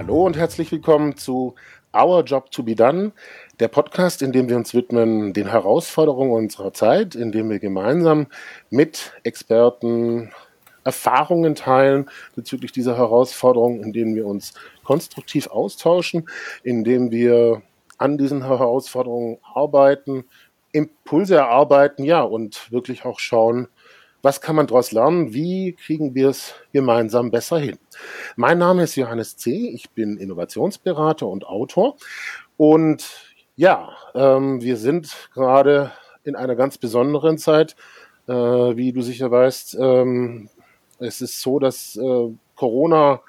Hallo und herzlich willkommen zu Our Job to be Done, der Podcast, in dem wir uns widmen den Herausforderungen unserer Zeit, in dem wir gemeinsam mit Experten Erfahrungen teilen bezüglich dieser Herausforderungen, in denen wir uns konstruktiv austauschen, in dem wir an diesen Herausforderungen arbeiten, Impulse erarbeiten, ja, und wirklich auch schauen, was kann man daraus lernen, wie kriegen wir es gemeinsam besser hin. Mein Name ist Johannes C., ich bin Innovationsberater und Autor und ja, wir sind gerade in einer ganz besonderen Zeit, wie du sicher weißt. Es ist so, dass Corona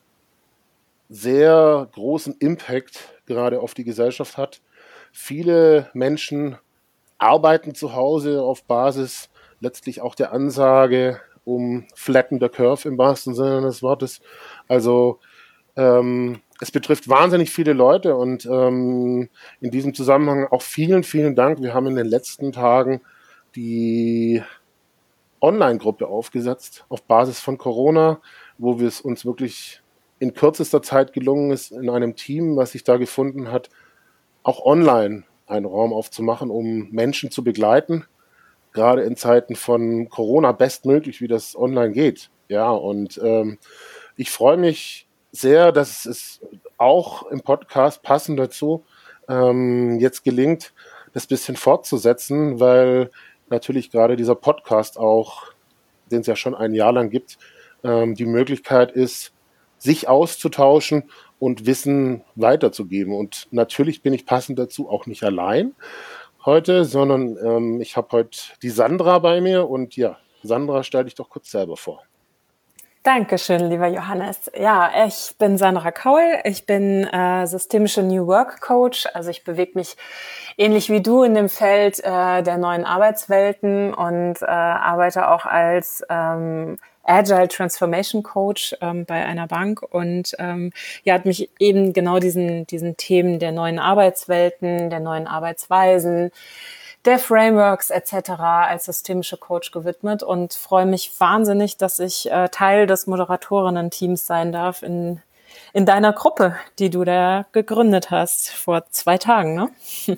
sehr großen Impact gerade auf die Gesellschaft hat. Viele Menschen arbeiten zu Hause auf Basis letztlich auch der Ansage um Flatten the Curve im wahrsten Sinne des Wortes. Also es betrifft wahnsinnig viele Leute und in diesem Zusammenhang auch vielen, vielen Dank. Wir haben in den letzten Tagen die Online-Gruppe aufgesetzt auf Basis von Corona, wo wir es uns wirklich in kürzester Zeit gelungen ist, in einem Team, was sich da gefunden hat, auch online einen Raum aufzumachen, um Menschen zu begleiten, gerade in Zeiten von Corona bestmöglich, wie das online geht. Ja, und ich freue mich sehr, dass es auch im Podcast passend dazu jetzt gelingt, das bisschen fortzusetzen, weil natürlich gerade dieser Podcast auch, den es ja schon ein Jahr lang gibt, die Möglichkeit ist, sich auszutauschen und Wissen weiterzugeben. Und natürlich bin ich passend dazu auch nicht allein heute, sondern ich habe heute die Sandra bei mir und ja, Sandra, stell dich doch kurz selber vor. Dankeschön, lieber Johannes. Ja, ich bin Sandra Kaul. Ich bin systemische New Work Coach. Also ich bewege mich ähnlich wie du in dem Feld der neuen Arbeitswelten und arbeite auch als Agile Transformation Coach bei einer Bank und hat mich eben genau diesen Themen der neuen Arbeitswelten, der neuen Arbeitsweisen, der Frameworks etc. als systemische Coach gewidmet und freue mich wahnsinnig, dass ich Teil des Moderatorinnen-Teams sein darf in deiner Gruppe, die du da gegründet hast vor 2 Tagen, ne?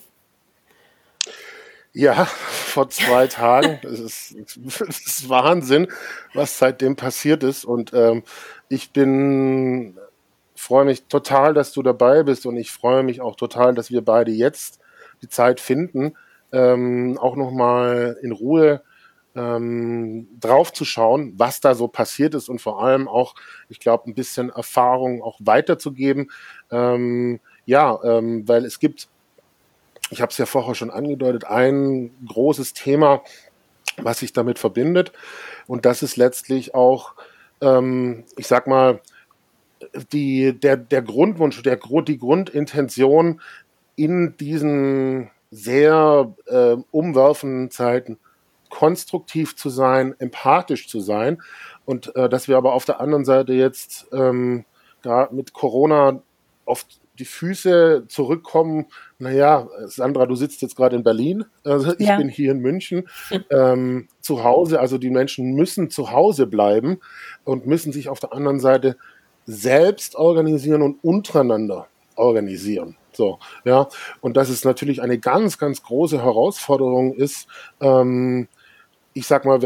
Ja, vor 2 Tagen. Es ist Wahnsinn, was seitdem passiert ist. Und ich freue mich total, dass du dabei bist. Und ich freue mich auch total, dass wir beide jetzt die Zeit finden, auch nochmal in Ruhe drauf zu schauen, was da so passiert ist und vor allem auch, ich glaube, ein bisschen Erfahrung auch weiterzugeben. Weil es gibt, ich habe es ja vorher schon angedeutet, ein großes Thema, was sich damit verbindet. Und das ist letztlich auch, ich sag mal, der Grundwunsch, die Grundintention in diesen sehr umwerfenden Zeiten konstruktiv zu sein, empathisch zu sein und dass wir aber auf der anderen Seite jetzt gerade mit Corona auf die Füße zurückkommen. Naja, Sandra, du sitzt jetzt gerade in Berlin, also ich bin hier in München zu Hause, also die Menschen müssen zu Hause bleiben und müssen sich auf der anderen Seite selbst organisieren und untereinander organisieren. So, ja, und dass es natürlich eine ganz, ganz große Herausforderung ist, ich sag mal,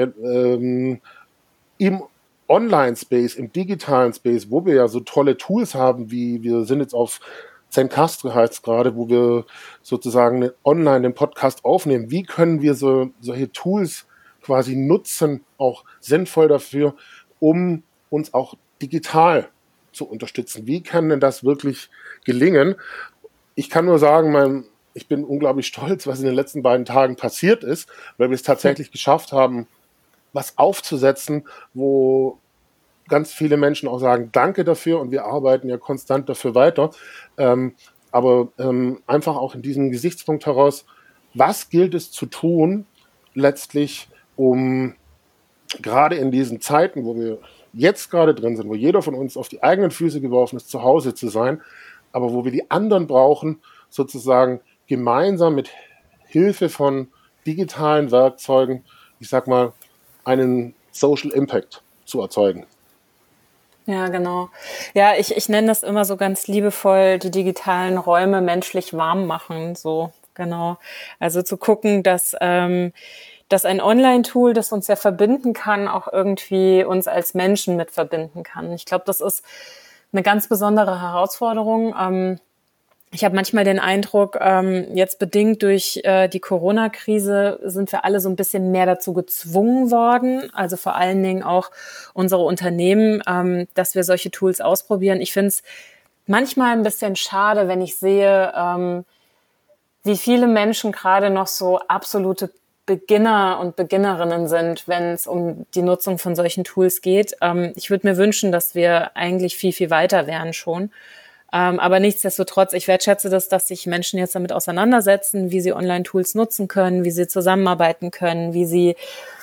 im Online-Space, im digitalen Space, wo wir ja so tolle Tools haben, wie wir sind jetzt auf Zencastr heißt gerade, wo wir sozusagen online den Podcast aufnehmen. Wie können wir solche Tools quasi nutzen, auch sinnvoll dafür, um uns auch digital zu unterstützen? Wie kann denn das wirklich gelingen? Ich kann nur sagen, ich bin unglaublich stolz, was in den letzten beiden Tagen passiert ist, weil wir es tatsächlich geschafft haben, was aufzusetzen, wo ganz viele Menschen auch sagen, danke dafür und wir arbeiten ja konstant dafür weiter. Aber einfach auch in diesem Gesichtspunkt heraus, was gilt es zu tun, letztlich, um gerade in diesen Zeiten, wo wir jetzt gerade drin sind, wo jeder von uns auf die eigenen Füße geworfen ist, zu Hause zu sein, aber wo wir die anderen brauchen, sozusagen gemeinsam mit Hilfe von digitalen Werkzeugen, ich sag mal, einen Social Impact zu erzeugen. Ja, genau. Ja, ich nenne das immer so ganz liebevoll, die digitalen Räume menschlich warm machen, so, genau. Also zu gucken, dass ein Online-Tool, das uns ja verbinden kann, auch irgendwie uns als Menschen mit verbinden kann. Ich glaube, das ist eine ganz besondere Herausforderung. Ich habe manchmal den Eindruck, jetzt bedingt durch die Corona-Krise sind wir alle so ein bisschen mehr dazu gezwungen worden, also vor allen Dingen auch unsere Unternehmen, dass wir solche Tools ausprobieren. Ich finde es manchmal ein bisschen schade, wenn ich sehe, wie viele Menschen gerade noch so absolute Beginner und Beginnerinnen sind, wenn es um die Nutzung von solchen Tools geht. Ich würde mir wünschen, dass wir eigentlich viel, viel weiter wären schon. Aber nichtsdestotrotz, ich wertschätze das, dass sich Menschen jetzt damit auseinandersetzen, wie sie Online-Tools nutzen können, wie sie zusammenarbeiten können, wie sie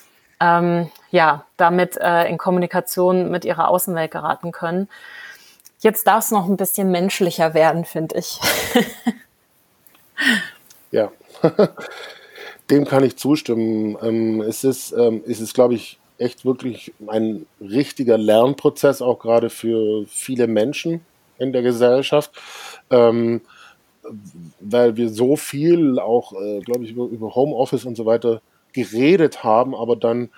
damit in Kommunikation mit ihrer Außenwelt geraten können. Jetzt darf es noch ein bisschen menschlicher werden, finde ich. Ja, dem kann ich zustimmen. Es ist, glaube ich, echt wirklich ein richtiger Lernprozess, auch gerade für viele Menschen in der Gesellschaft, ähm, weil wir so viel auch, glaube ich, über Homeoffice und so weiter geredet haben, aber dann,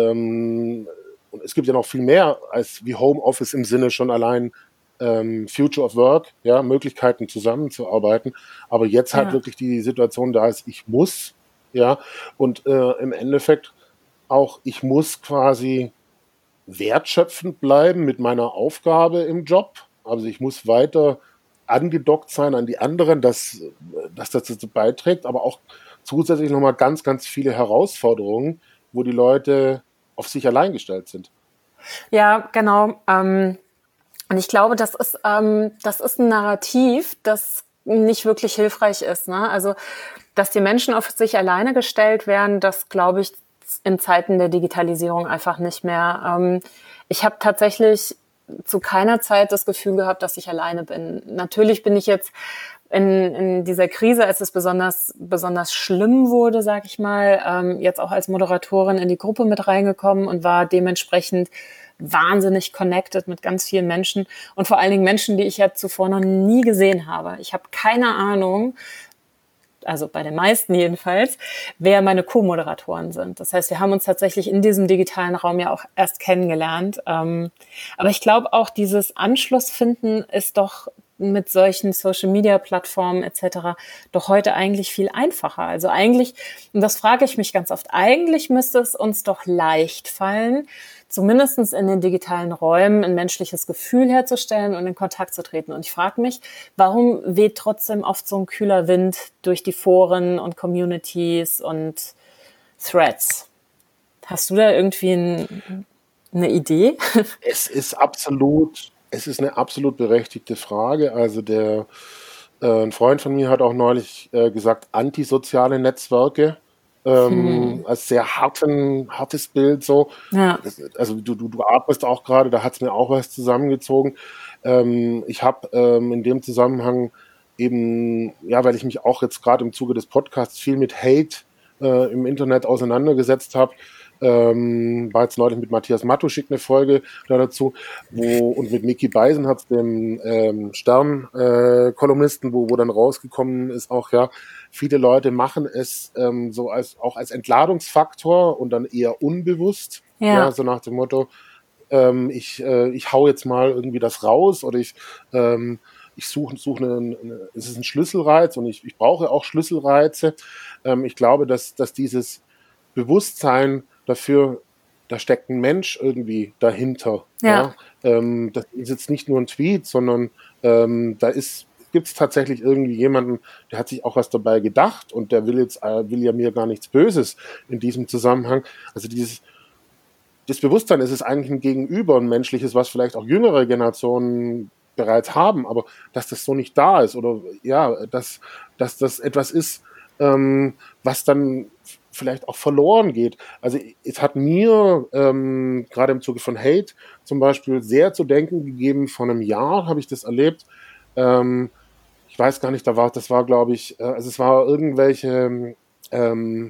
und es gibt ja noch viel mehr als wie Homeoffice im Sinne schon allein Future of Work, ja, Möglichkeiten zusammenzuarbeiten. Aber jetzt halt Ja. wirklich die Situation da ist, ich muss, ja, und im Endeffekt auch, ich muss quasi wertschöpfend bleiben mit meiner Aufgabe im Job. Also ich muss weiter angedockt sein an die anderen, dass das dazu beiträgt, aber auch zusätzlich nochmal ganz, ganz viele Herausforderungen, wo die Leute auf sich allein gestellt sind. Ja, genau. Und ich glaube, das ist ein Narrativ, das nicht wirklich hilfreich ist. Ne? Also, dass die Menschen auf sich alleine gestellt werden, das glaube ich in Zeiten der Digitalisierung einfach nicht mehr. Ich habe tatsächlich zu keiner Zeit das Gefühl gehabt, dass ich alleine bin. Natürlich bin ich jetzt in dieser Krise, als es besonders schlimm wurde, sag ich mal, jetzt auch als Moderatorin in die Gruppe mit reingekommen und war dementsprechend wahnsinnig connected mit ganz vielen Menschen und vor allen Dingen Menschen, die ich ja zuvor noch nie gesehen habe. Ich habe keine Ahnung, also bei den meisten jedenfalls, wer meine Co-Moderatoren sind. Das heißt, wir haben uns tatsächlich in diesem digitalen Raum ja auch erst kennengelernt. Aber ich glaube auch, dieses Anschlussfinden ist doch mit solchen Social-Media-Plattformen etc. doch heute eigentlich viel einfacher. Also eigentlich, und das frage ich mich ganz oft, eigentlich müsste es uns doch leicht fallen, zumindest in den digitalen Räumen ein menschliches Gefühl herzustellen und in Kontakt zu treten. Und ich frage mich, warum weht trotzdem oft so ein kühler Wind durch die Foren und Communities und Threads? Hast du da irgendwie eine Idee? Es ist eine absolut berechtigte Frage. Also ein Freund von mir hat auch neulich gesagt, antisoziale Netzwerke als sehr hartes Bild so. Ja, Also du atmest auch gerade, da hat es mir auch was zusammengezogen. Ich habe in dem Zusammenhang eben, ja, weil ich mich auch jetzt gerade im Zuge des Podcasts viel mit Hate im Internet auseinandergesetzt habe, war jetzt neulich mit Matthias Matuschik eine Folge da dazu, und mit Mickey Beisenherz, dem Stern-Kolumnisten, wo dann rausgekommen ist, auch ja, viele Leute machen es so auch als Entladungsfaktor und dann eher unbewusst, ja, ja, so nach dem Motto, ich hau jetzt mal irgendwie das raus oder ich suche es ist ein Schlüsselreiz und ich brauche auch Schlüsselreize. Ich glaube, dass dieses Bewusstsein dafür, da steckt ein Mensch irgendwie dahinter. ja, Ja? Das ist jetzt nicht nur ein Tweet, sondern gibt es tatsächlich irgendwie jemanden, der hat sich auch was dabei gedacht und der will ja mir gar nichts Böses in diesem Zusammenhang. Also das Bewusstsein ist es eigentlich ein Gegenüber, ein menschliches, was vielleicht auch jüngere Generationen bereits haben, aber dass das so nicht da ist oder ja, dass das etwas ist, was dann vielleicht auch verloren geht. Also es hat mir gerade im Zuge von Hate zum Beispiel sehr zu denken gegeben. Vor einem Jahr habe ich das erlebt. Ähm, Ich weiß gar nicht, das war, glaube ich, also es war irgendwelche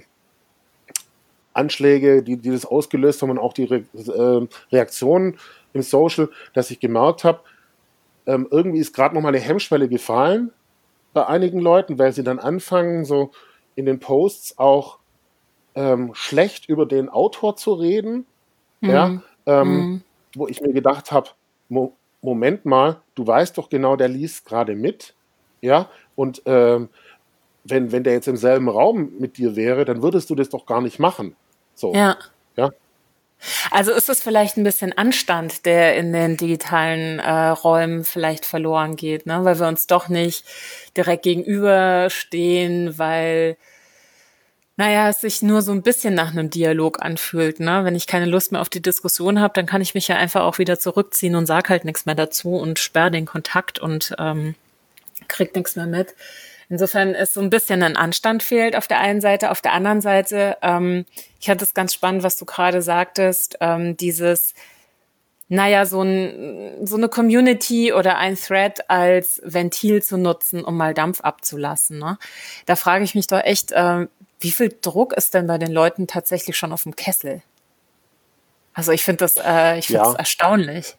Anschläge, die das ausgelöst haben und auch die Reaktionen im Social, dass ich gemerkt habe, irgendwie ist gerade nochmal eine Hemmschwelle gefallen bei einigen Leuten, weil sie dann anfangen, so in den Posts auch schlecht über den Autor zu reden, ja, wo ich mir gedacht habe, Moment mal, du weißt doch genau, der liest gerade mit, ja, und wenn der jetzt im selben Raum mit dir wäre, dann würdest du das doch gar nicht machen. So, Ja. ja. Also ist es vielleicht ein bisschen Anstand, der in den digitalen Räumen vielleicht verloren geht, ne? Weil wir uns doch nicht direkt gegenüberstehen, weil, naja, es sich nur so ein bisschen nach einem Dialog anfühlt, ne? Wenn ich keine Lust mehr auf die Diskussion habe, dann kann ich mich ja einfach auch wieder zurückziehen und sag halt nichts mehr dazu und sperre den Kontakt und krieg nichts mehr mit. Insofern ist so ein bisschen ein Anstand fehlt auf der einen Seite. Auf der anderen Seite, ich fand es ganz spannend, was du gerade sagtest, dieses, naja, so eine Community oder ein Thread als Ventil zu nutzen, um mal Dampf abzulassen. Ne? Da frage ich mich doch echt, wie viel Druck ist denn bei den Leuten tatsächlich schon auf dem Kessel? Also ich finde das Ja, erstaunlich.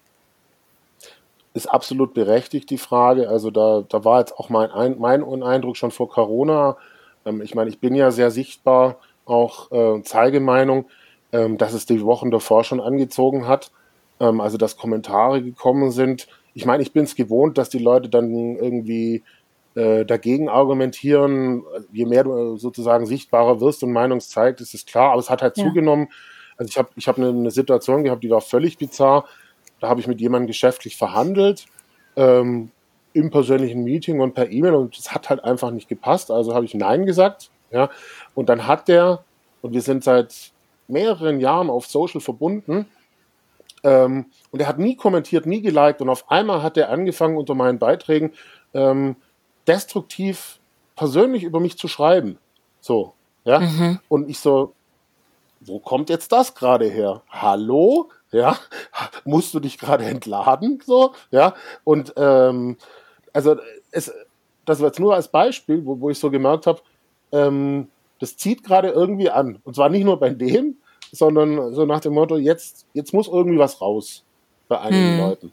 ist absolut berechtigt, die Frage. Also da war jetzt auch mein Eindruck schon vor Corona. Ich meine, ich bin ja sehr sichtbar, auch zeige Meinung, dass es die Wochen davor schon angezogen hat. Also dass Kommentare gekommen sind. Ich meine, ich bin es gewohnt, dass die Leute dann irgendwie dagegen argumentieren. Je mehr du sozusagen sichtbarer wirst und Meinung zeigst, ist es klar. Aber es hat halt Ja. zugenommen. Also ich hab eine Situation gehabt, die war völlig bizarr. Da habe ich mit jemandem geschäftlich verhandelt, im persönlichen Meeting und per E-Mail, und das hat halt einfach nicht gepasst. Also habe ich Nein gesagt. Ja, und dann hat der, und wir sind seit mehreren Jahren auf Social verbunden, und er hat nie kommentiert, nie geliked, und auf einmal hat er angefangen, unter meinen Beiträgen ähm, destruktiv persönlich über mich zu schreiben. So, ja. Und ich so, wo kommt jetzt das gerade her? Hallo? Ja, musst du dich gerade entladen? So, ja. Und also das war jetzt nur als Beispiel, wo ich so gemerkt habe, das zieht gerade irgendwie an. Und zwar nicht nur bei dem, sondern so nach dem Motto, jetzt muss irgendwie was raus bei einigen Leuten.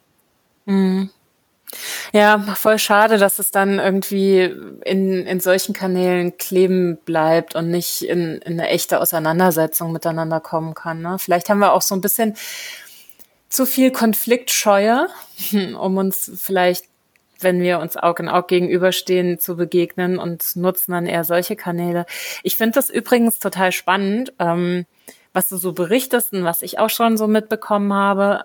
Ja, voll schade, dass es dann irgendwie in solchen Kanälen kleben bleibt und nicht in eine echte Auseinandersetzung miteinander kommen kann. Ne? Vielleicht haben wir auch so ein bisschen zu viel Konfliktscheue, um uns vielleicht, wenn wir uns Aug in Aug gegenüberstehen, zu begegnen, und nutzen dann eher solche Kanäle. Ich finde das übrigens total spannend, was du so berichtest und was ich auch schon so mitbekommen habe.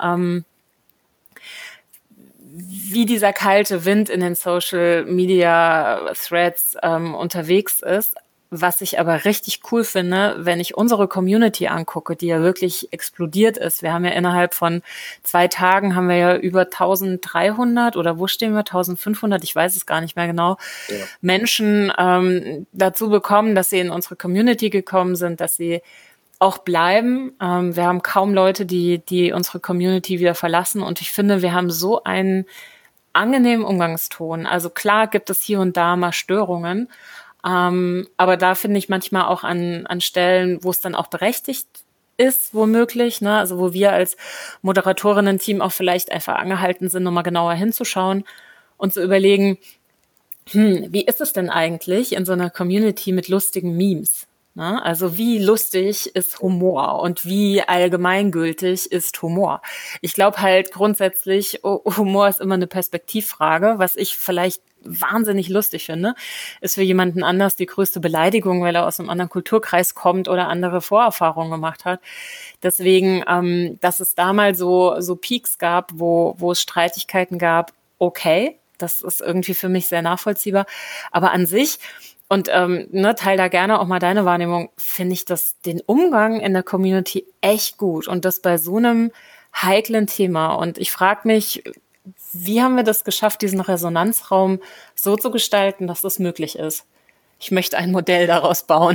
Wie dieser kalte Wind in den Social Media Threads unterwegs ist. Was ich aber richtig cool finde, wenn ich unsere Community angucke, die ja wirklich explodiert ist. Wir haben ja innerhalb von 2 Tagen haben wir ja über 1300, oder wo stehen wir? 1500, ich weiß es gar nicht mehr genau, Ja. Menschen dazu bekommen, dass sie in unsere Community gekommen sind, dass sie auch bleiben. Wir haben kaum Leute, die unsere Community wieder verlassen. Und ich finde, wir haben so einen angenehmen Umgangston. Also klar gibt es hier und da mal Störungen. Aber da finde ich manchmal auch an Stellen, wo es dann auch berechtigt ist, womöglich, ne? Also wo wir als Moderatorinnen-Team auch vielleicht einfach angehalten sind, nochmal genauer hinzuschauen und zu überlegen, wie ist es denn eigentlich in so einer Community mit lustigen Memes? Ne? Also wie lustig ist Humor und wie allgemeingültig ist Humor? Ich glaube halt grundsätzlich, Humor ist immer eine Perspektivfrage. Was ich vielleicht wahnsinnig lustig finde, ist für jemanden anders die größte Beleidigung, weil er aus einem anderen Kulturkreis kommt oder andere Vorerfahrungen gemacht hat. Deswegen, dass es da mal so Peaks gab, wo es Streitigkeiten gab, okay, das ist irgendwie für mich sehr nachvollziehbar. Aber an sich, und teil da gerne auch mal deine Wahrnehmung, finde ich den Umgang in der Community echt gut. Und das bei so einem heiklen Thema. Und ich frage mich, wie haben wir das geschafft, diesen Resonanzraum so zu gestalten, dass das möglich ist? Ich möchte ein Modell daraus bauen.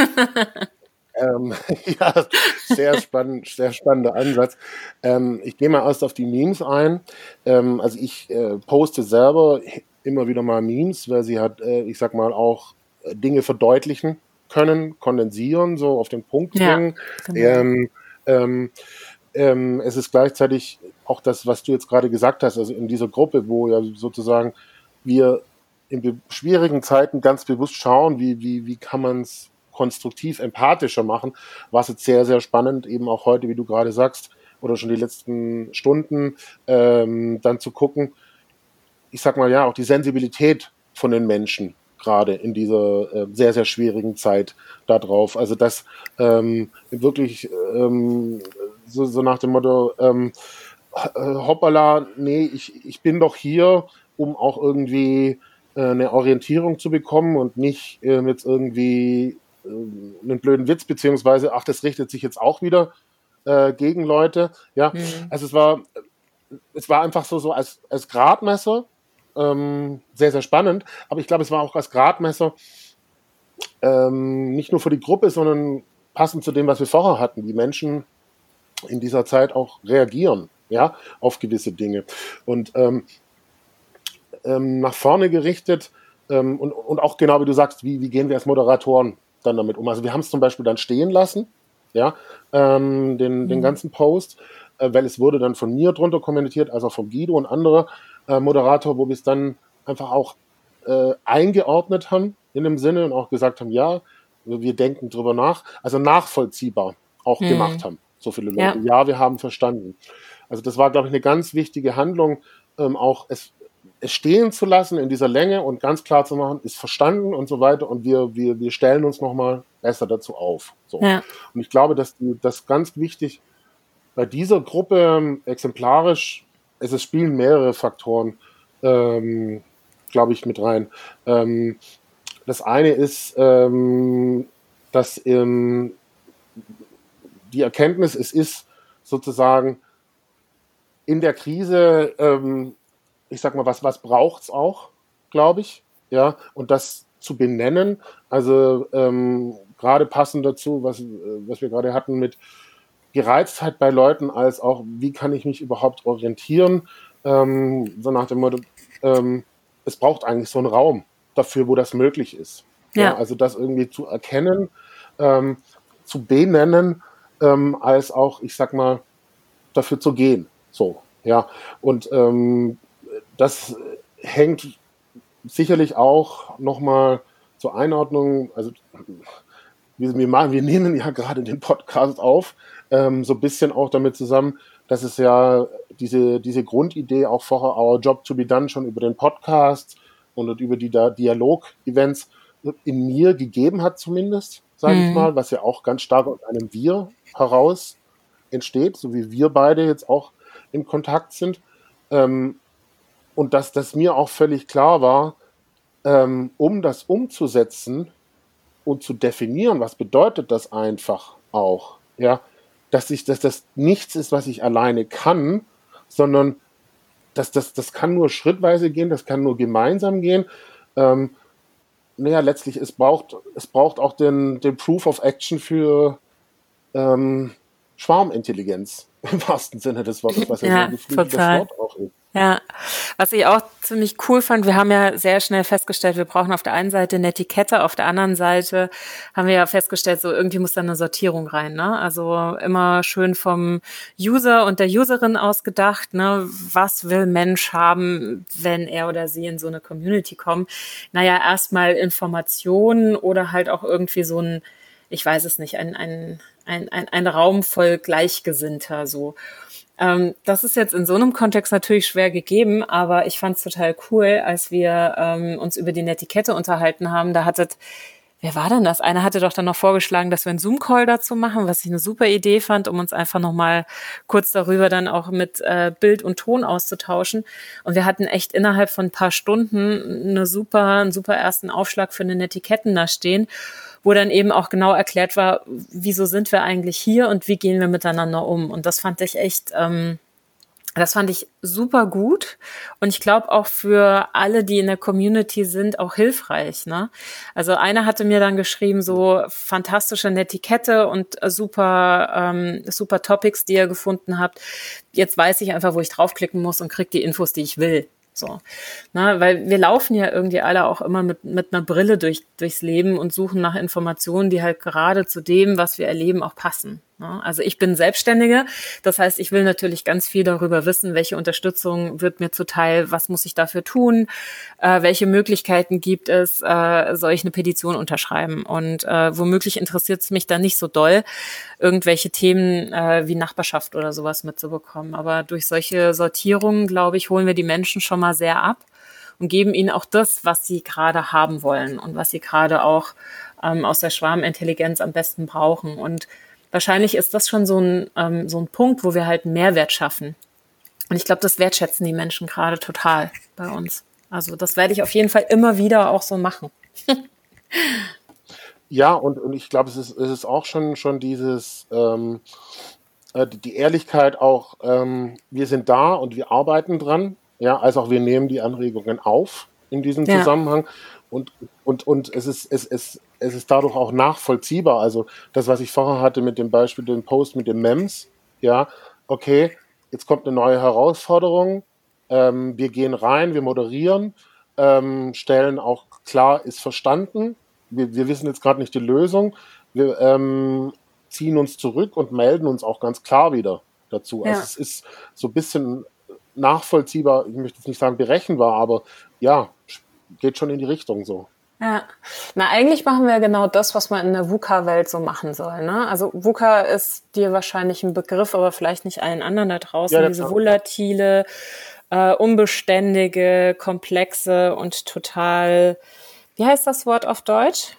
Ja, sehr spannender Ansatz. Ich gehe mal erst auf die Memes ein. Also ich poste selber immer wieder mal Memes, weil sie halt, ich sag mal, auch Dinge verdeutlichen können, kondensieren, so auf den Punkt Ja, bringen. genau. Ähm, es ist gleichzeitig auch das, was du jetzt gerade gesagt hast, also in dieser Gruppe, wo ja sozusagen wir in schwierigen Zeiten ganz bewusst schauen, wie kann man es konstruktiv, empathischer machen, war es jetzt sehr, sehr spannend, eben auch heute, wie du gerade sagst, oder schon die letzten Stunden, dann zu gucken, ich sag mal, ja, auch die Sensibilität von den Menschen gerade in dieser sehr, sehr schwierigen Zeit da drauf. Also das wirklich so nach dem Motto, hoppala, nee, ich bin doch hier, um auch irgendwie eine Orientierung zu bekommen und nicht jetzt irgendwie einen blöden Witz, beziehungsweise, ach, das richtet sich jetzt auch wieder gegen Leute. Ja, also es war einfach so als Gradmesser sehr, sehr spannend, aber ich glaube, es war auch als Gradmesser nicht nur für die Gruppe, sondern passend zu dem, was wir vorher hatten, wie Menschen in dieser Zeit auch reagieren, ja, auf gewisse Dinge. Und nach vorne gerichtet und auch genau wie du sagst, wie gehen wir als Moderatoren dann damit um? Also wir haben es zum Beispiel dann stehen lassen, ja, den ganzen Post, weil es wurde dann von mir drunter kommentiert, also vom Guido und anderer Moderator, wo wir es dann einfach auch eingeordnet haben in dem Sinne und auch gesagt haben, ja, wir denken drüber nach, also nachvollziehbar auch gemacht haben. So viele Leute. Ja, wir haben verstanden. Also das war, glaube ich, eine ganz wichtige Handlung, auch es stehen zu lassen in dieser Länge und ganz klar zu machen, ist verstanden und so weiter und wir stellen uns nochmal besser dazu auf. So. Ja. Und ich glaube, dass das ganz wichtig bei dieser Gruppe exemplarisch, es spielen mehrere Faktoren, glaube ich, mit rein. Das eine ist, dass die Erkenntnis, es ist sozusagen in der Krise, ich sag mal, was braucht's auch, glaube ich, ja, und das zu benennen, also gerade passend dazu, was wir gerade hatten mit Gereiztheit bei Leuten, als auch, wie kann ich mich überhaupt orientieren, so nach dem Motto, es braucht eigentlich so einen Raum dafür, wo das möglich ist. Ja, also das irgendwie zu erkennen, zu benennen, als auch, ich sag mal, dafür zu gehen. So, ja. Und das hängt sicherlich auch nochmal zur Einordnung, also wir nehmen ja gerade den Podcast auf, so ein bisschen auch damit zusammen, dass es ja diese Grundidee auch vorher Our Job to be Done schon über den Podcast und über die Dialog-Events in mir gegeben hat zumindest, sage ich mal, was ja auch ganz stark aus einem Wir heraus entsteht, so wie wir beide jetzt auch in Kontakt sind. Und dass das mir auch völlig klar war, um das umzusetzen und zu definieren, was bedeutet das einfach auch, ja, dass das nichts ist, was ich alleine kann, sondern das kann nur schrittweise gehen, das kann nur gemeinsam gehen. Letztlich, es braucht auch den Proof of Action für Schwarmintelligenz, im wahrsten Sinne des Wortes, was ja so ein geflügeltes Wort auch ist. Ja, was ich auch ziemlich cool fand, wir haben ja sehr schnell festgestellt, wir brauchen auf der einen Seite eine Etikette, auf der anderen Seite haben wir ja festgestellt, so irgendwie muss da eine Sortierung rein, ne? Also immer schön vom User und der Userin ausgedacht, ne? Was will Mensch haben, wenn er oder sie in so eine Community kommt? Naja, erstmal Informationen oder halt auch irgendwie so ein, ich weiß es nicht, ein Raum voll Gleichgesinnter, so. Das ist jetzt in so einem Kontext natürlich schwer gegeben, aber ich fand es total cool, als wir uns über die Netiquette unterhalten haben. Wer war denn das? Einer hatte doch dann noch vorgeschlagen, dass wir einen Zoom-Call dazu machen, was ich eine super Idee fand, um uns einfach nochmal kurz darüber dann auch mit Bild und Ton auszutauschen. Und wir hatten echt innerhalb von ein paar Stunden einen super ersten Aufschlag für eine Netiketten da stehen, wo dann eben auch genau erklärt war, wieso sind wir eigentlich hier und wie gehen wir miteinander um. Und das fand ich echt, das fand ich super gut und ich glaube auch für alle, die in der Community sind, auch hilfreich, ne? Also einer hatte mir dann geschrieben, so fantastische Netiquette und super Topics, die ihr gefunden habt. Jetzt weiß ich einfach, wo ich draufklicken muss und krieg die Infos, die ich will. So, na, weil wir laufen ja irgendwie alle auch immer mit einer Brille durchs Leben und suchen nach Informationen, die halt gerade zu dem, was wir erleben, auch passen. Ja, also ich bin Selbstständige, das heißt, ich will natürlich ganz viel darüber wissen, welche Unterstützung wird mir zuteil, was muss ich dafür tun, welche Möglichkeiten gibt es, soll ich eine Petition unterschreiben und womöglich interessiert es mich dann nicht so doll, irgendwelche Themen wie Nachbarschaft oder sowas mitzubekommen. Aber durch solche Sortierungen, glaube ich, holen wir die Menschen schon mal sehr ab und geben ihnen auch das, was sie gerade haben wollen und was sie gerade auch aus der Schwarmintelligenz am besten brauchen. Und wahrscheinlich ist das schon so ein Punkt, wo wir halt einen Mehrwert schaffen. Und ich glaube, das wertschätzen die Menschen gerade total bei uns. Also das werde ich auf jeden Fall immer wieder auch so machen. Ja, und ich glaube, es ist auch schon dieses, die Ehrlichkeit auch, wir sind da und wir arbeiten dran, ja, als auch wir nehmen die Anregungen auf in diesem Ja, Zusammenhang und es ist dadurch auch nachvollziehbar. Also das, was ich vorher hatte mit dem Beispiel, den Post mit den Mems, ja, okay, jetzt kommt eine neue Herausforderung, wir gehen rein, wir moderieren, stellen auch klar, ist verstanden, wir wissen jetzt gerade nicht die Lösung, wir ziehen uns zurück und melden uns auch ganz klar wieder dazu. Also ja. es ist so ein bisschen nachvollziehbar, ich möchte jetzt nicht sagen berechenbar, aber ja, geht schon in die Richtung so. Ja, na eigentlich machen wir genau das, was man in der VUCA-Welt so machen soll. Ne? Also VUCA ist dir wahrscheinlich ein Begriff, aber vielleicht nicht allen anderen da Ja, draußen. der Diese Plan. volatile, unbeständige, komplexe und total, wie heißt das Wort auf Deutsch?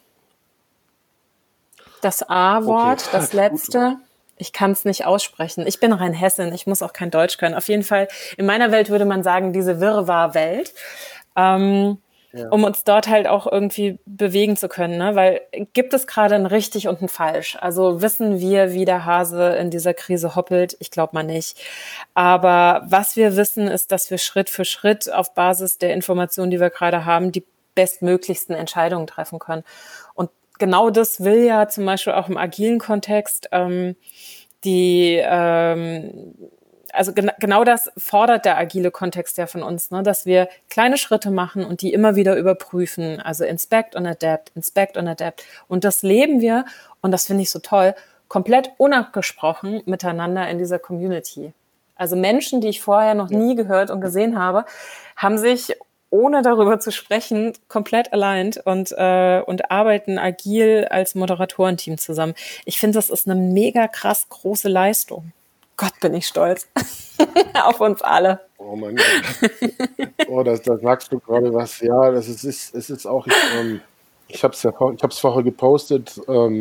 Das Okay, A-Wort, das gut. letzte. Ich kann es nicht aussprechen. Ich bin Rheinhessin, ich muss auch kein Deutsch können. Auf jeden Fall, in meiner Welt würde man sagen, diese Wirrwarr-Welt. Ja. Um uns dort halt auch irgendwie bewegen zu können, ne? Weil gibt es gerade ein richtig und ein falsch? Also wissen wir, wie der Hase in dieser Krise hoppelt? Ich glaube mal nicht. Aber was wir wissen, ist, dass wir Schritt für Schritt auf Basis der Informationen, die wir gerade haben, die bestmöglichsten Entscheidungen treffen können. Und genau das will ja zum Beispiel auch im agilen Kontext die also genau das fordert der agile Kontext ja von uns, ne? Dass wir kleine Schritte machen und die immer wieder überprüfen. Also inspect und adapt, inspect und adapt. Und das leben wir, und das finde ich so toll, komplett unabgesprochen miteinander in dieser Community. Also Menschen, die ich vorher noch Ja. nie gehört und gesehen habe, haben sich, ohne darüber zu sprechen, komplett aligned und arbeiten agil als Moderatorenteam zusammen. Ich finde, das ist eine mega krass große Leistung. Gott, bin ich stolz auf uns alle. Oh mein Gott. Oh, da sagst du gerade was. Ja, es ist auch, ich habe es vorher gepostet.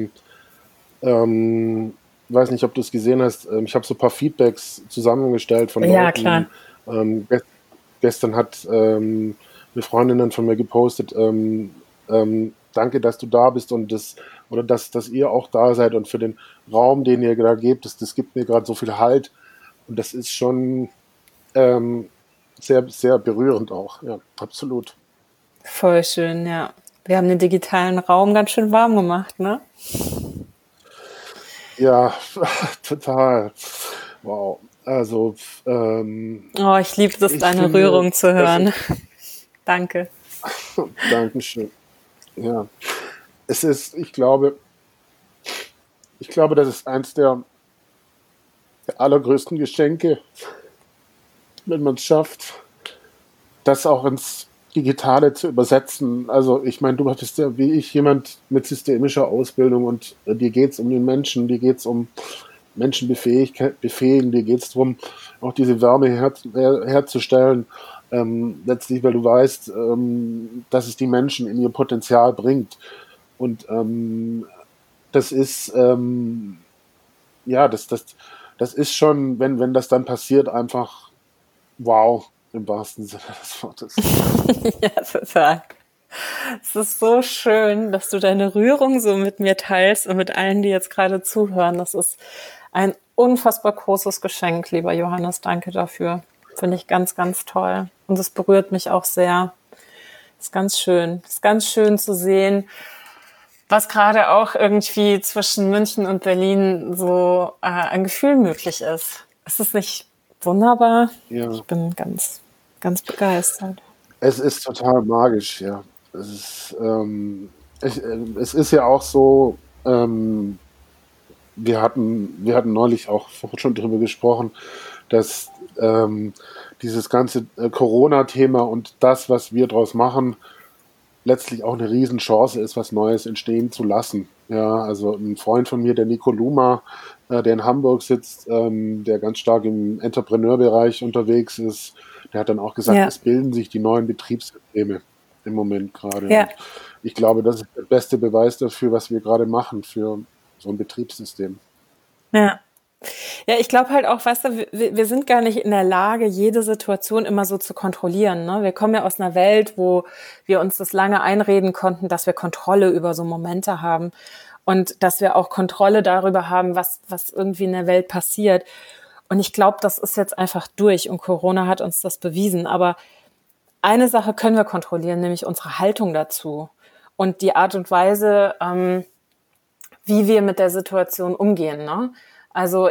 Weiß nicht, ob du es gesehen hast. Ich habe so ein paar Feedbacks zusammengestellt von Ja, Leuten. klar. Gestern hat eine Freundin dann von mir gepostet, danke, dass du da bist oder dass ihr auch da seid und für den Raum, den ihr da gebt, das gibt mir gerade so viel Halt. Und das ist schon sehr, sehr berührend auch. Ja, absolut. Voll schön, ja. Wir haben den digitalen Raum ganz schön warm gemacht, ne? Ja, total. Wow. Also, Oh, ich liebe es, ich deine finde, Rührung zu es ist, hören. Danke. Dankeschön. Ja, ich glaube, das ist eins der allergrößten Geschenke, wenn man es schafft, das auch ins Digitale zu übersetzen. Also ich meine, du bist ja wie ich jemand mit systemischer Ausbildung und dir geht es um den Menschen, dir geht es um Menschen befähigen, dir geht es darum, auch diese Wärme herzustellen. Letztlich, weil du weißt, dass es die Menschen in ihr Potenzial bringt. Und das ist, ja, das ist schon, wenn das dann passiert, einfach wow, im wahrsten Sinne des Wortes. Ja, total. Es ist so schön, dass du deine Rührung so mit mir teilst und mit allen, die jetzt gerade zuhören. Das ist ein unfassbar großes Geschenk, lieber Johannes. Danke dafür. Finde ich ganz, ganz toll. Und es berührt mich auch sehr. Ist ganz schön. Ist ganz schön zu sehen, was gerade auch irgendwie zwischen München und Berlin so ein Gefühl möglich ist. Ist es nicht wunderbar? Ich Ja, bin ganz, ganz begeistert. es ist total magisch, ja. Es ist, es ist ja auch so, wir hatten neulich auch schon darüber gesprochen, dass dieses ganze Corona-Thema und das, was wir daraus machen, letztlich auch eine Riesenchance ist, was Neues entstehen zu lassen. Ja, also ein Freund von mir, der Nico Luma, der in Hamburg sitzt, der ganz stark im Entrepreneurbereich unterwegs ist, der hat dann auch gesagt, Ja, es bilden sich die neuen Betriebssysteme im Moment gerade. ja, Und ich glaube, das ist der beste Beweis dafür, was wir gerade machen für so ein Betriebssystem. ja. Ja, ich glaube halt auch, weißt du, wir sind gar nicht in der Lage, jede Situation immer so zu kontrollieren. Ne? Wir kommen ja aus einer Welt, wo wir uns das lange einreden konnten, dass wir Kontrolle über so Momente haben und dass wir auch Kontrolle darüber haben, was irgendwie in der Welt passiert. Und ich glaube, das ist jetzt einfach durch und Corona hat uns das bewiesen. Aber eine Sache können wir kontrollieren, nämlich unsere Haltung dazu und die Art und Weise, wie wir mit der Situation umgehen. Ne? Also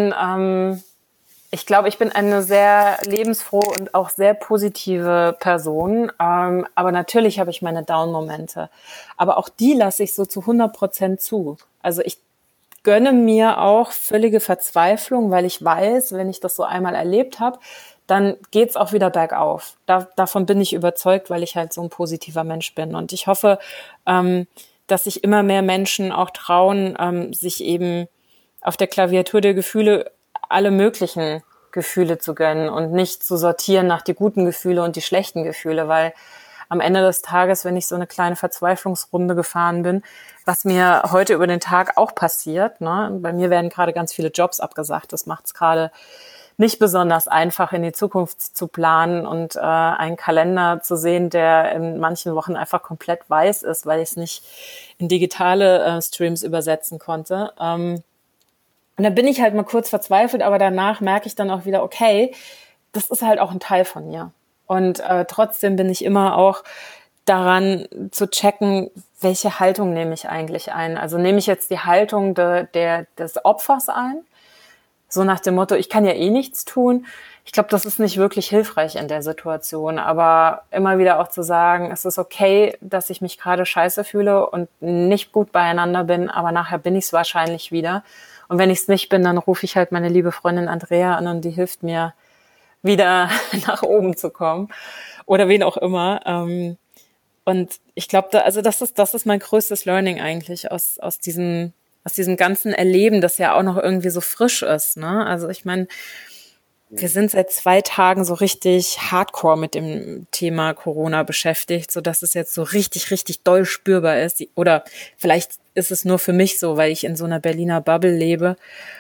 ich glaube, ich bin eine sehr lebensfrohe und auch sehr positive Person. Aber natürlich habe ich meine Down-Momente. Aber auch die lasse ich so zu 100% zu. Also ich gönne mir auch völlige Verzweiflung, weil ich weiß, wenn ich das so einmal erlebt habe, dann geht's auch wieder bergauf. Davon bin ich überzeugt, weil ich halt so ein positiver Mensch bin. Und ich hoffe, dass sich immer mehr Menschen auch trauen, sich eben auf der Klaviatur der Gefühle alle möglichen Gefühle zu gönnen und nicht zu sortieren nach die guten Gefühle und die schlechten Gefühle, weil am Ende des Tages, wenn ich so eine kleine Verzweiflungsrunde gefahren bin, was mir heute über den Tag auch passiert, ne? Bei mir werden gerade ganz viele Jobs abgesagt. Das macht es gerade nicht besonders einfach, in die Zukunft zu planen und einen Kalender zu sehen, der in manchen Wochen einfach komplett weiß ist, weil ich es nicht in digitale Streams übersetzen konnte. Und da bin ich halt mal kurz verzweifelt, aber danach merke ich dann auch wieder, okay, das ist halt auch ein Teil von mir. Und trotzdem bin ich immer auch daran zu checken, welche Haltung nehme ich eigentlich ein. Also nehme ich jetzt die Haltung des Opfers ein, so nach dem Motto, ich kann ja eh nichts tun. Ich glaube, das ist nicht wirklich hilfreich in der Situation, aber immer wieder auch zu sagen, es ist okay, dass ich mich gerade scheiße fühle und nicht gut beieinander bin, aber nachher bin ich es wahrscheinlich wieder. Und wenn ich es nicht bin, dann rufe ich halt meine liebe Freundin Andrea an und die hilft mir, wieder nach oben zu kommen oder wen auch immer. Und ich glaube, also das ist mein größtes Learning eigentlich aus diesem ganzen Erleben, das ja auch noch irgendwie so frisch ist. Ne? Also ich meine, wir sind seit 2 Tagen so richtig hardcore mit dem Thema Corona beschäftigt, so dass es jetzt so richtig, richtig doll spürbar ist. Oder vielleicht ist es nur für mich so, weil ich in so einer Berliner Bubble lebe.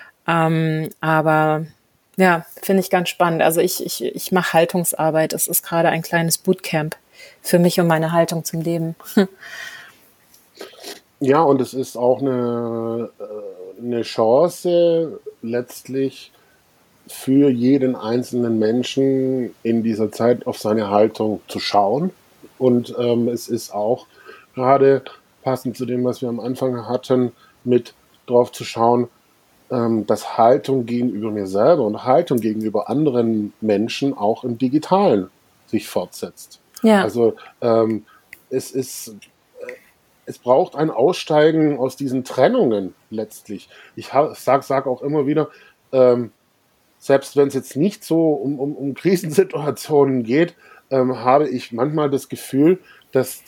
Aber ja, finde ich ganz spannend. Also ich mache Haltungsarbeit. Es ist gerade ein kleines Bootcamp für mich und meine Haltung zum Leben. Ja, und es ist auch eine Chance letztlich für jeden einzelnen Menschen in dieser Zeit auf seine Haltung zu schauen. Und es ist auch gerade passend zu dem, was wir am Anfang hatten, mit drauf zu schauen, dass Haltung gegenüber mir selber und Haltung gegenüber anderen Menschen auch im Digitalen sich fortsetzt. Ja, Also es ist, es braucht ein Aussteigen aus diesen Trennungen letztlich. Ich sag auch immer wieder, selbst wenn es jetzt nicht so um Krisensituationen geht, habe ich manchmal das Gefühl, dass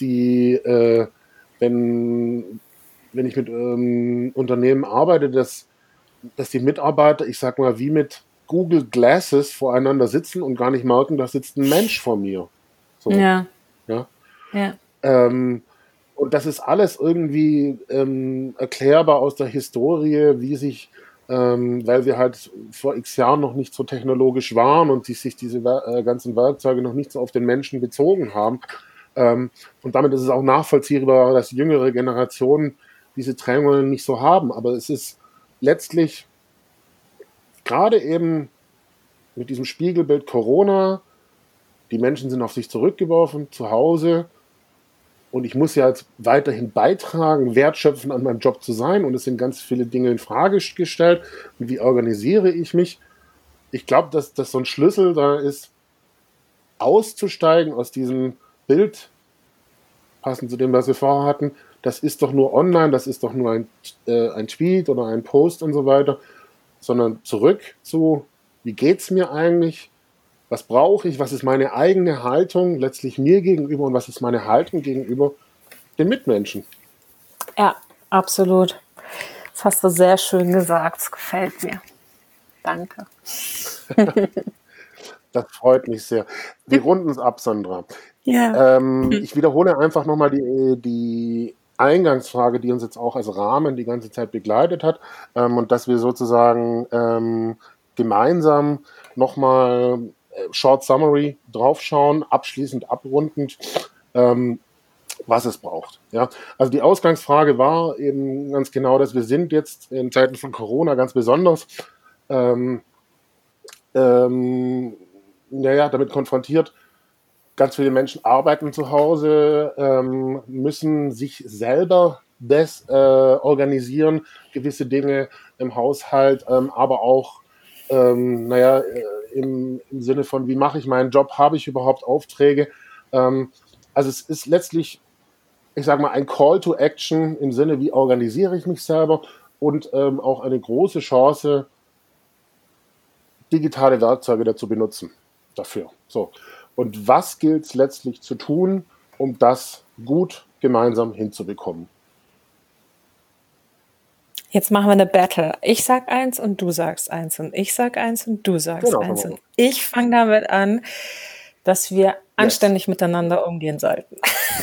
wenn, wenn ich mit Unternehmen arbeite, dass die Mitarbeiter, ich sag mal, wie mit Google Glasses voreinander sitzen und gar nicht merken, da sitzt ein Mensch vor mir. So, ja, ja. ja, Ähm, und das ist alles irgendwie erklärbar aus der Historie, wie sich, weil wir halt vor x Jahren noch nicht so technologisch waren und sich diese ganzen Werkzeuge noch nicht so auf den Menschen bezogen haben. Und damit ist es auch nachvollziehbar, dass jüngere Generationen diese Trennungen nicht so haben. Aber es ist letztlich gerade eben mit diesem Spiegelbild Corona, die Menschen sind auf sich zurückgeworfen, zu Hause. Und ich muss ja jetzt weiterhin beitragen, wertschöpfen an meinem Job zu sein. Und es sind ganz viele Dinge in Frage gestellt. Und wie organisiere ich mich? Ich glaube, dass das so ein Schlüssel da ist, auszusteigen aus diesem Bild, passend zu dem, was wir vorher hatten, das ist doch nur online, das ist doch nur ein Tweet oder ein Post und so weiter, sondern zurück zu, wie geht's mir eigentlich? Was brauche ich? Was ist meine eigene Haltung letztlich mir gegenüber und was ist meine Haltung gegenüber den Mitmenschen? Ja, absolut. Das hast du sehr schön gesagt. Das gefällt mir. Danke. Das freut mich sehr. Wir runden es ab, Sandra. Ja. Ich wiederhole einfach nochmal die Eingangsfrage, die uns jetzt auch als Rahmen die ganze Zeit begleitet hat, und dass wir sozusagen gemeinsam nochmal Short Summary draufschauen, abschließend abrundend, was es braucht. Ja? Also die Ausgangsfrage war eben ganz genau, dass wir sind jetzt in Zeiten von Corona ganz besonders damit konfrontiert. Ganz viele Menschen arbeiten zu Hause, müssen sich selber organisieren, gewisse Dinge im Haushalt, aber auch im Sinne von, wie mache ich meinen Job, habe ich überhaupt Aufträge? Also es ist letztlich, ich sage mal, ein Call to Action im Sinne, wie organisiere ich mich selber und auch eine große Chance, digitale Werkzeuge dazu benutzen dafür. So. Und was gilt es letztlich zu tun, um das gut gemeinsam hinzubekommen? Jetzt machen wir eine Battle. Ich sag eins und du sagst eins und ich sag eins und du sagst eins. Und ich fange damit an, dass wir anständig miteinander umgehen sollten.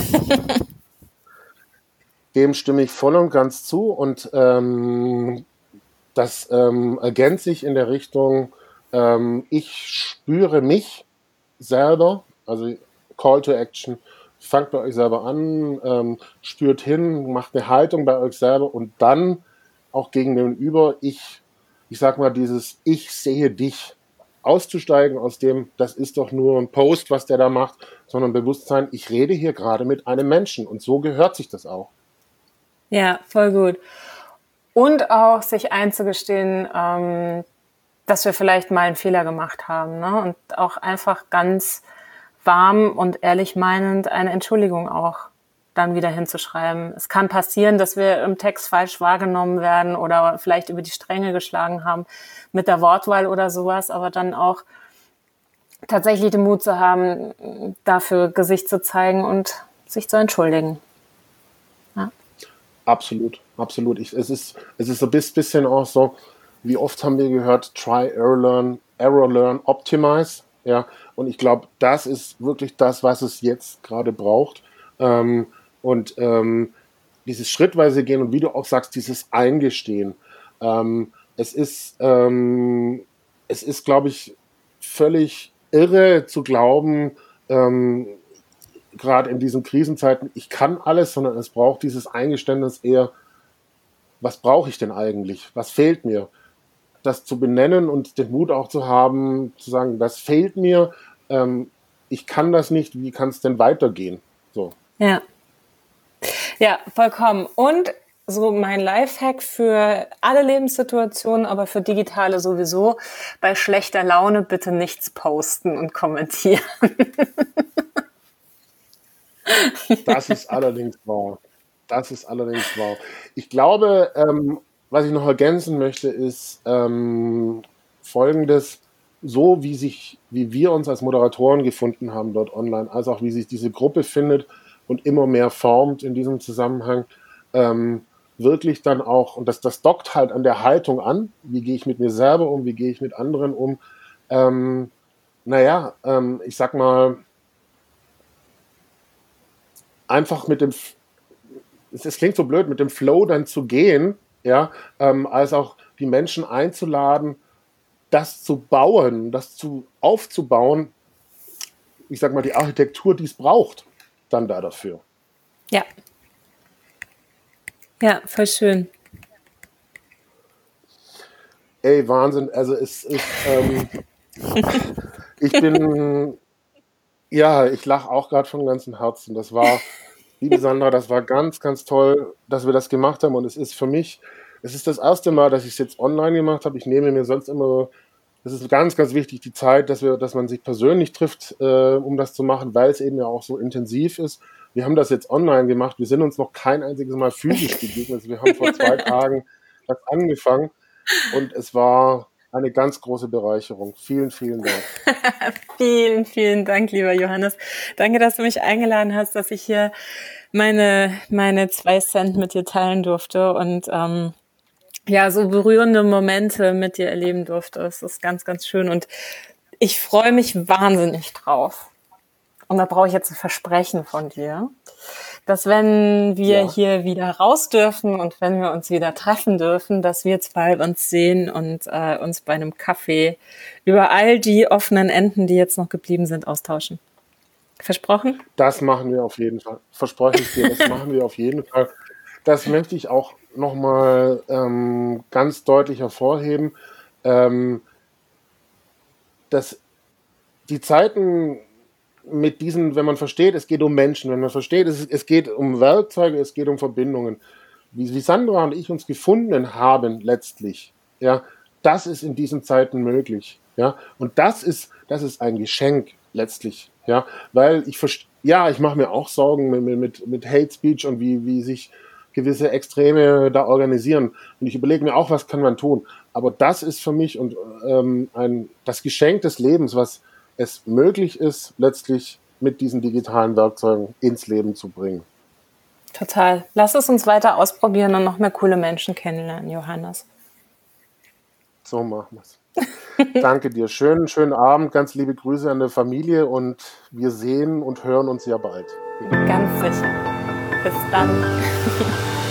Dem stimme ich voll und ganz zu und das ergänze ich in der Richtung, ich spüre mich selber, also Call to Action, fangt bei euch selber an, spürt hin, macht eine Haltung bei euch selber und dann auch gegenüber, ich sag mal, dieses Ich sehe dich, auszusteigen aus dem, das ist doch nur ein Post, was der da macht, sondern Bewusstsein, ich rede hier gerade mit einem Menschen und so gehört sich das auch. Ja, voll gut. Und auch sich einzugestehen, dass wir vielleicht mal einen Fehler gemacht haben, ne? Und auch einfach ganz warm und ehrlich meinend eine Entschuldigung auch dann wieder hinzuschreiben. Es kann passieren, dass wir im Text falsch wahrgenommen werden oder vielleicht über die Stränge geschlagen haben mit der Wortwahl oder sowas, aber dann auch tatsächlich den Mut zu haben, dafür Gesicht zu zeigen und sich zu entschuldigen. Ja. Absolut, absolut. Es ist so ein bisschen auch so, wie oft haben wir gehört, try, error, learn, optimize. Ja, und ich glaube, das ist wirklich das, was es jetzt gerade braucht. Dieses schrittweise Gehen und wie du auch sagst, dieses Eingestehen. Es ist, glaube ich, völlig irre zu glauben, gerade in diesen Krisenzeiten, ich kann alles, sondern es braucht dieses Eingeständnis eher, was brauche ich denn eigentlich? Was fehlt mir? Das zu benennen und den Mut auch zu haben, zu sagen, das fehlt mir, ich kann das nicht, wie kann es denn weitergehen? So. Ja, vollkommen. Und so mein Lifehack für alle Lebenssituationen, aber für digitale sowieso, bei schlechter Laune bitte nichts posten und kommentieren. Das ist allerdings wahr. Ich glaube, was ich noch ergänzen möchte, ist Folgendes: So wie wir uns als Moderatoren gefunden haben dort online, als auch wie sich diese Gruppe findet und immer mehr formt in diesem Zusammenhang, wirklich dann auch, und das dockt halt an der Haltung an, wie gehe ich mit mir selber um, wie gehe ich mit anderen um, ich sag mal, einfach es klingt so blöd, mit dem Flow dann zu gehen, ja, als auch die Menschen einzuladen, das zu bauen, aufzubauen, ich sag mal, die Architektur, die es braucht, dann dafür. Ja. Ja, voll schön. Ey, Wahnsinn, also es ist, ich lache auch gerade von ganzem Herzen. Das war, liebe Sandra, das war ganz, ganz toll, dass wir das gemacht haben und es ist für mich, es ist das erste Mal, dass ich es jetzt online gemacht habe. Ich nehme mir sonst immer, es ist ganz, ganz wichtig, die Zeit, dass man sich persönlich trifft, um das zu machen, weil es eben ja auch so intensiv ist. wir haben das jetzt online gemacht, wir sind uns noch kein einziges Mal physisch begegnet. Also wir haben vor 2 Tagen das angefangen und es war eine ganz große Bereicherung. Vielen, vielen Dank. Vielen, vielen Dank, lieber Johannes. Danke, dass du mich eingeladen hast, dass ich hier meine 2 Cent mit dir teilen durfte und so berührende Momente mit dir erleben durfte. Es ist ganz, ganz schön und ich freue mich wahnsinnig drauf. Und da brauche ich jetzt ein Versprechen von dir, dass wenn wir hier wieder raus dürfen und wenn wir uns wieder treffen dürfen, dass wir 2 uns sehen und uns bei einem Kaffee über all die offenen Enden, die jetzt noch geblieben sind, austauschen. Versprochen? Das machen wir auf jeden Fall. Verspreche ich dir, das machen wir auf jeden Fall. Das möchte ich auch nochmal ganz deutlich hervorheben, dass die Zeiten mit diesen, wenn man versteht, es geht um Menschen, wenn man versteht, es geht um Werkzeuge, es geht um Verbindungen, wie Sandra und ich uns gefunden haben letztlich, ja, das ist in diesen Zeiten möglich, ja, und das ist ein Geschenk letztlich, ja, weil ich mache mir auch Sorgen mit Hate Speech und wie sich gewisse Extreme da organisieren und ich überlege mir auch, was kann man tun, aber das ist für mich und das Geschenk des Lebens, was es möglich ist, letztlich mit diesen digitalen Werkzeugen ins Leben zu bringen. Total. Lass es uns weiter ausprobieren und noch mehr coole Menschen kennenlernen, Johannes. So machen wir es. Danke dir. Schönen Abend. Ganz liebe Grüße an der Familie und wir sehen und hören uns ja bald. Ganz sicher. Bis dann.